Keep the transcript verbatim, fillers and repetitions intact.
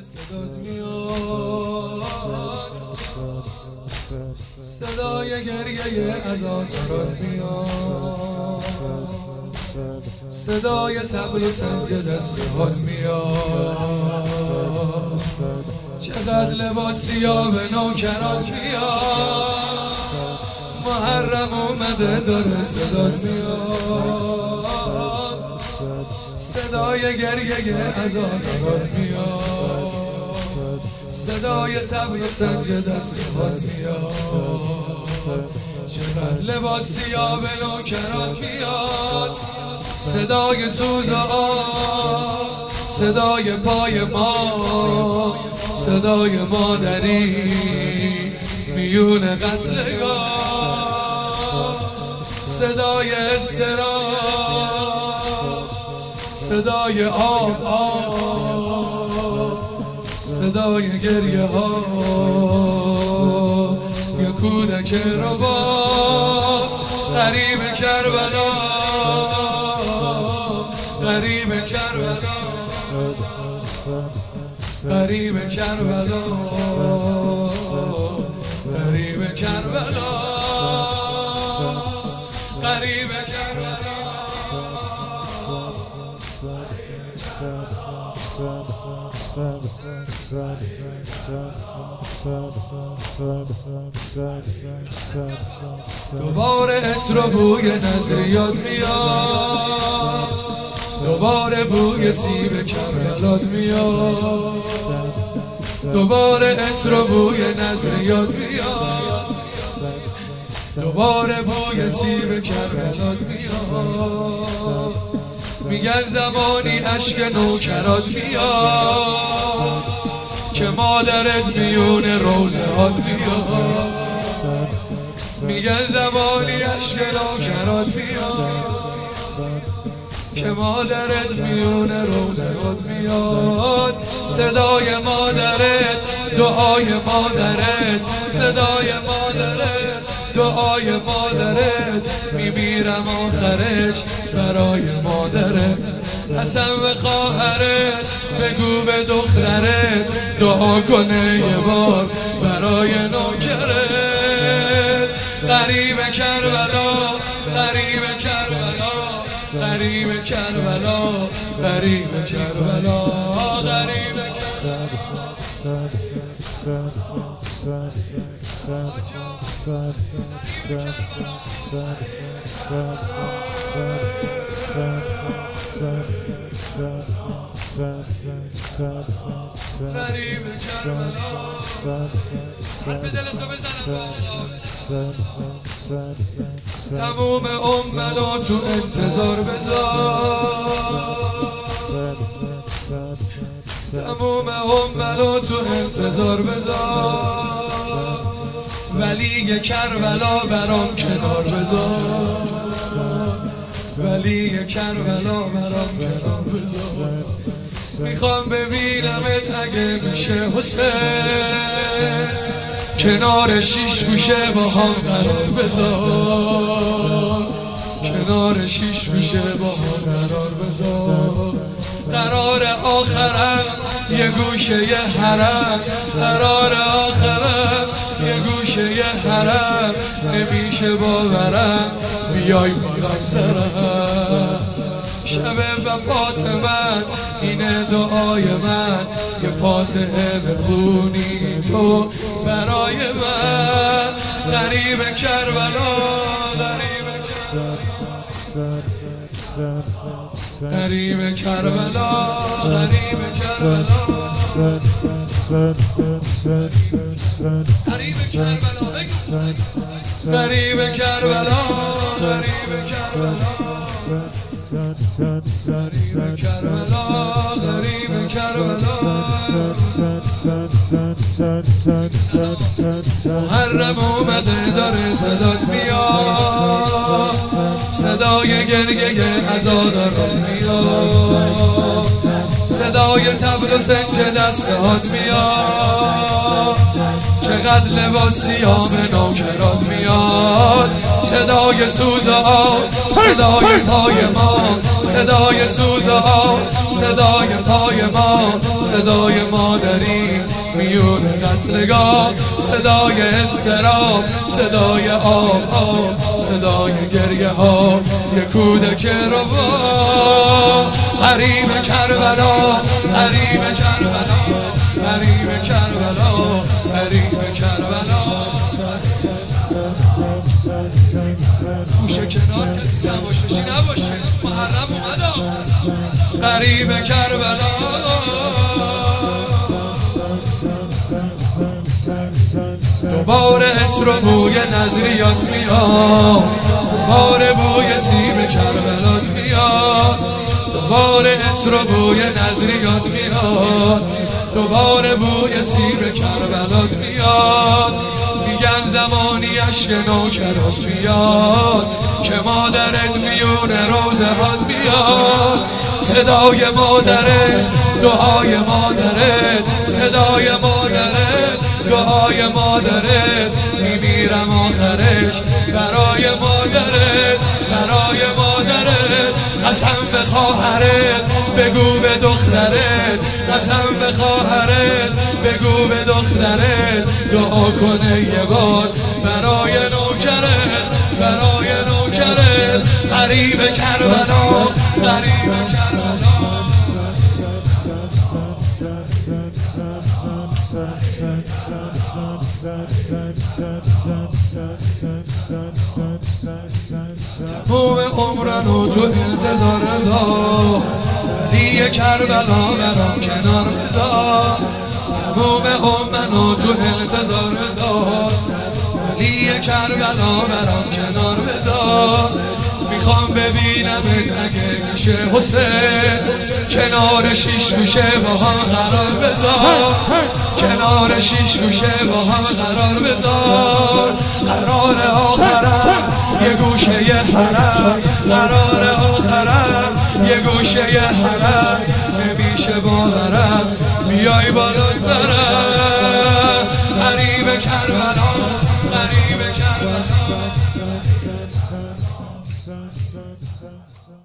صدات میاد، صدای گریه عزادارات میاد، صدای طبل و سنگ دستهات میاد، چقدر لباس سیاه به نوکرات میاد، محرم اومده داره صدات میاد، صدای گریه عزادارات میاد، صدای طبل و سنگ دستهات میاد، چقدر لباس سیاه به نوکرات میاد، صدای سوز آب، صدای پای ما، صدای مادری میون قتلگاه، صدای اضطراب، صدای آب آب، صدای گریه ها، یه کودک ربا غریب کربلا، غریب کربلا، غریب کربلا، غریب کربلا، غریب کربلا. دوباره عطر و بوی نظریات میاد، دوباره بوی سیب کربلات میاد، دوباره عطر و بوی نظریات میاد، دوباره بوی سیب کربلات میاد، میگن زمانی اشک نوکرات میاد که مادرت میون روزه هات میاد، میگن زمانی اشک نوکرات میاد که مادرت میون روزه هات میاد، صدای مادرت، دعای مادرت، صدای مادرت، دعای مادرت، میمیرم آخرش برای مادرت، قسم به خواهرت، بگو به دخترت دعا کنه یه بار برای نوکرت، غریب کربلا، غریب کربلا، غریب کربلا، غریب کربلا، غریب تموم عمرنو تو انتظار بذار، تموم عمرنو تو انتظار بذار، ولی کربلا برام کنار بذار، ولی کربلا برام کنار بذار، میخوام ببینمت اگه میشه حسین، کنار شیش گوشه با هم قرار بذار، کنار شیش گوشه با هم قرار بذار، قرار آخرم یه گوشه یه حرم، قرار آخرم یه گوشه یه حرم، نمیشه باورم بیای بالا سرم، شب وفات من اینه دعای من، یه فاتحه بخونی تو برای من، غریب کربلا، غریب غریب کربلا، غریب کربلا، غریب کربلا، غریب کربلا، غریب کربلا، غریب کربلا، غریب کربلا، محرم اومده داره صدات میاد، صدای گریه عزادارات میاد، صدای طبل و سنج دستهات میاد، چقدر لباسی ها به نوکرات میاد. صدای سوز آب، صدای پای ما، صدای سوز آب، صدای پای ما، صدای مادری میون قتلگاه، صدای اضطراب، صدای آب آب، صدای گریه ها، یک کودک ربا. غریب کربلا، غریب کربلا، غریب کربلا، غریب کربلا. گوشه کنار کسی نباشه، چی نباشه، محرم اومدم. غریب کربلا، دوباره عطر و بوی نظریات میاد، دوباره بوی سیب کربلات میاد، دوباره عطر و بوی نظریات میاد، دوباره بوی سیب کربلات میاد. میگن زمانی اشک نوکرات میاد که مادرت میون روزهات میاد. صدای مادرت، دعای مادرت، صدای مادرت، دعای مادرت. میمیرم آخرش برای مادرت، برای مادرت. قسم به خواهرت بگو به دخترت، قسم به خواهرت بگو به دخترت. دعا کنه یه بار برای نوکرت، برای نوکرت. غریب کربلا، غریب کربلا. تموم عمرن و تو انتظار رضا، ولی کربلا برام کنار بذار. تموم عمرن و تو انتظار رضا، ولی کربلا برام کنار بذار. میخوام ببینم اگه میشه حسین، کنار شیش گوشه با هم قرار بذار، کنار شیش گوشه با هم قرار بذار. قرار آخرم یه گوشه یه حرم، قرار آخرم یه گوشه یه حرم. نمیشه باورم بیای بالا سرم. غریب کربلا، غریب کربلا.